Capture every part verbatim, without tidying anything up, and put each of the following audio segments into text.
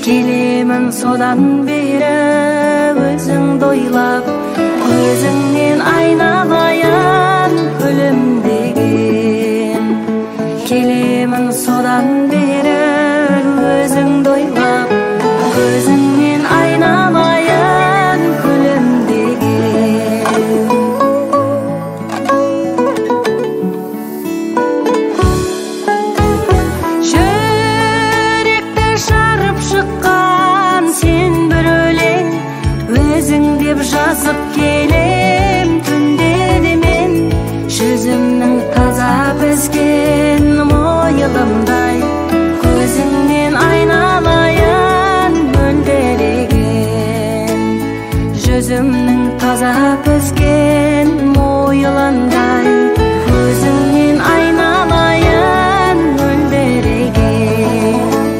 келемін содан бері өзіңді ойлап, өзіңнен айналайын күлімдеген. Келемін содан бері өзіңді ойлап, өзіңнен айналайын күлімдеген. Жүректі жарып шыққан сен бір өлең, өзің деп жазып келем түнде де мен. Жүзімнің таза піскен мойылымдай, көзіңнен айналайын мөлдіреген. Жүзімнің таза піскен мойылындай, көзіңнен айналайын мөлдіреген.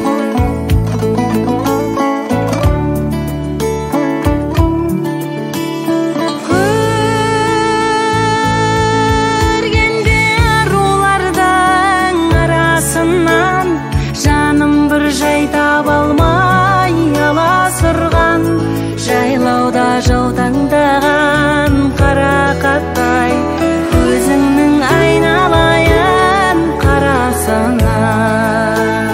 Көргенде рулардың арасынан жаным бір жай таба алмай аласұрған. Жайлауда жаутаңдаған қарақаттай, өзіңнің айналайын қарасынан.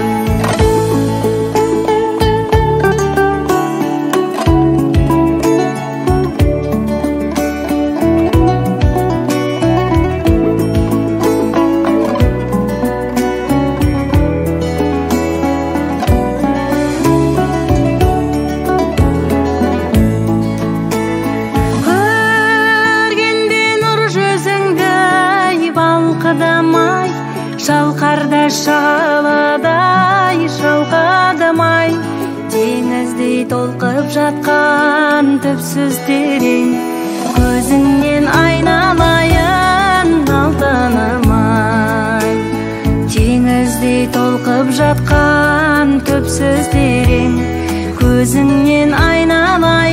Шалқыдамай, шалқарда шағаладай шалқыдамай, теңіздей толқып жатқан түпсіз терең, көзіңнен айналайын алтынымай. Теңіздей толқып жатқан түпсіз терең, көзіңнен айналайын